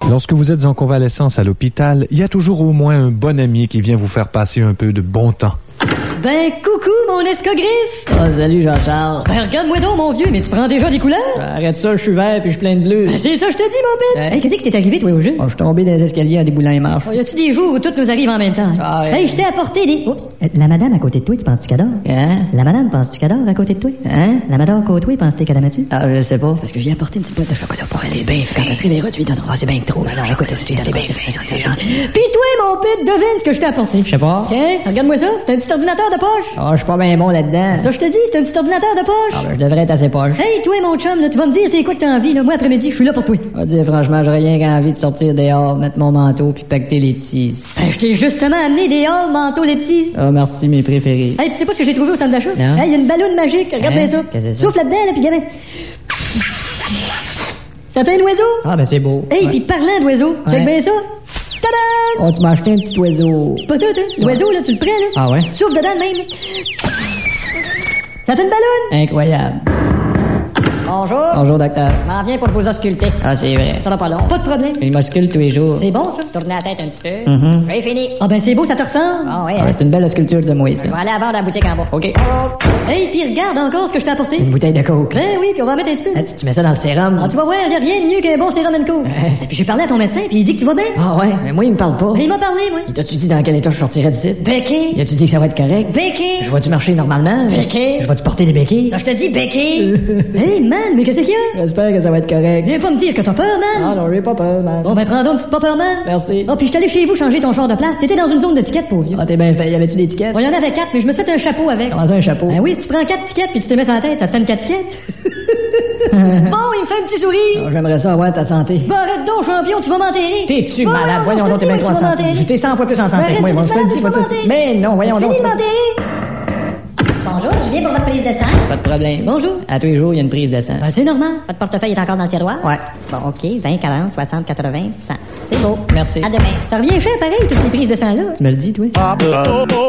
Lorsque vous êtes en convalescence à l'hôpital, il y a toujours au moins un bon ami qui vient vous faire passer un peu de bon temps. Ben, coucou, mon escogriffe! Ah, salut, Jean-Charles. Ben, regarde-moi donc, mon vieux, mais tu prends déjà des couleurs? Arrête ça, je suis vert puis je suis plein de bleu. Ben, c'est ça, je te dis, mon père! Hein? Hey, qu'est-ce qui t'est arrivé, toi, au juste? Oh, je suis tombé dans les escaliers en déboulant les marches. Oh, y a-tu des jours où tout nous arrive en même temps? Ah, ouais. Hey, je t'ai apporté des... Oups! La madame à côté de toi, tu penses-tu qu'elle dort? Hein? La madame, penses-tu qu'elle dort à côté de toi? Hein? La madame à côté de toi, penses-tu qu'elle a tu? Ah, je sais pas. Parce que j'ai apporté une petite boîte de chocolat pour elle. T'es bien fait. Quand elle se réveillera, tu lui donneras. Ah, c'est bien trop. Alors, écoute, tu lui donnes bien fait. C'est gentil. Pis toi, mon pit, devine ce que je t'ai apporté. Je sais pas. OK? Regarde-moi ça. C'est un petit ordinateur de poche. Ah, je suis pas bien bon là-dedans. Ça, je te dis, c'est un petit ordinateur de poche. Ah, ben, je devrais être assez poche. Hey, toi, mon chum, là, tu vas me dire c'est quoi que t'as envie, là. Moi, après-midi, je suis là pour toi. On va dire, franchement, j'ai rien qu'envie de sortir dehors, mettre mon manteau puis pacter les petits. Ben, je t'ai justement amené des halls, manteaux, les petits. Ah, merci, mes préférés. Hey, tu sais pas ce que j'ai trouvé au centre d'achat? Non. Hey, y a une ballonne magique. Regarde bien ça. Qu'est-ce que c'est ça? Souffle là-dedans, là, pis gamin. Ça fait un oiseau? Ah, ben, c'est beau. Hey, Ouais. pis parlant d'oiseau, check bien ça. Tadam! Oh, tu m'as acheté un petit oiseau. C'est pas tout, hein? L'oiseau, là, tu le prends, là. Ah ouais? Souffle dedans, de même. Ça fait une ballonne. Incroyable. Bonjour. Bonjour, docteur. M'en viens pour vous ausculter. Ah, c'est vrai. Ça va pas long. Pas de problème. Il m'ausculte tous les jours. C'est bon, ça? Tournez la tête un petit peu. Mhm. Oui, fini. Ah, ben, c'est beau, ça te ressemble. Ah ouais, Ah, c'est une belle sculpture de moi, ça. je vais aller à vendre à la boutique en bas. OK. Hey, puis regarde encore ce que je t'ai apporté. Une bouteille de coke. Ben oui, puis on va en mettre un petit peu. Ah, tu mets ça dans le sérum. Ah, tu vas voir, y a rien de mieux qu'un bon sérum Co. Et puis j'ai parlé à ton médecin, puis il dit que tu vas bien. Ah ouais, mais moi, il me parle pas. Ben, il m'a parlé, moi. Et t'as-tu dit dans quel état je sortirais d'ici? Béquille. Y a-tu dit que ça va être correct? Béquille. Je vais-tu marcher normalement? Béquille. Je vais-tu porter des béquilles? Ça, je te dis, béquille. Hey, man, mais qu'est-ce qu'il y a? J'espère que ça va être correct. Viens pas me dire que t'as peur, man. Ah non, j'ai pas peur, man. Bon, ben, prends donc une petite pas peur, man. Merci. Oh, puis je suis allé chez vous changer ton char de place. T'étais dans une zone de tickets, pauvre vieux. Ah, t'es bien fait. Y avait-tu des tickets? Bon, il y en avait 4, mais je me suis fait un chapeau avec. Comment ça, un chapeau? Ben oui, si tu prends 4 tickets puis tu te mets sur la tête, ça te fait une 4 tickets. Bon, il me fait un petit sourire. Ah, j'aimerais ça avoir ta santé. Ben, arrête donc, champion, tu vas m'enterrer. T'es-tu Ben, malade? Voyons je donc, te t'es bien dis, trop tu vas santé. m'enterrer. J'étais 100 fois plus en santé Ben, que moi. arrête, Bon, je te tu le dis, vas fois plus. m'enterrer. Mais non, voyons Tu donc. finis de m'enterrer. Bonjour, je viens pour votre prise de sang. Pas de problème. Bonjour. À tous les jours, il y a une prise de sang. Ben, c'est normal. Votre portefeuille est encore dans le tiroir? Ouais. Bon, OK. 20, 40, 60, 80, 100. C'est beau. Merci. À demain. Ça revient cher pareil, toutes ces prises de sang-là. Tu me le dis, toi?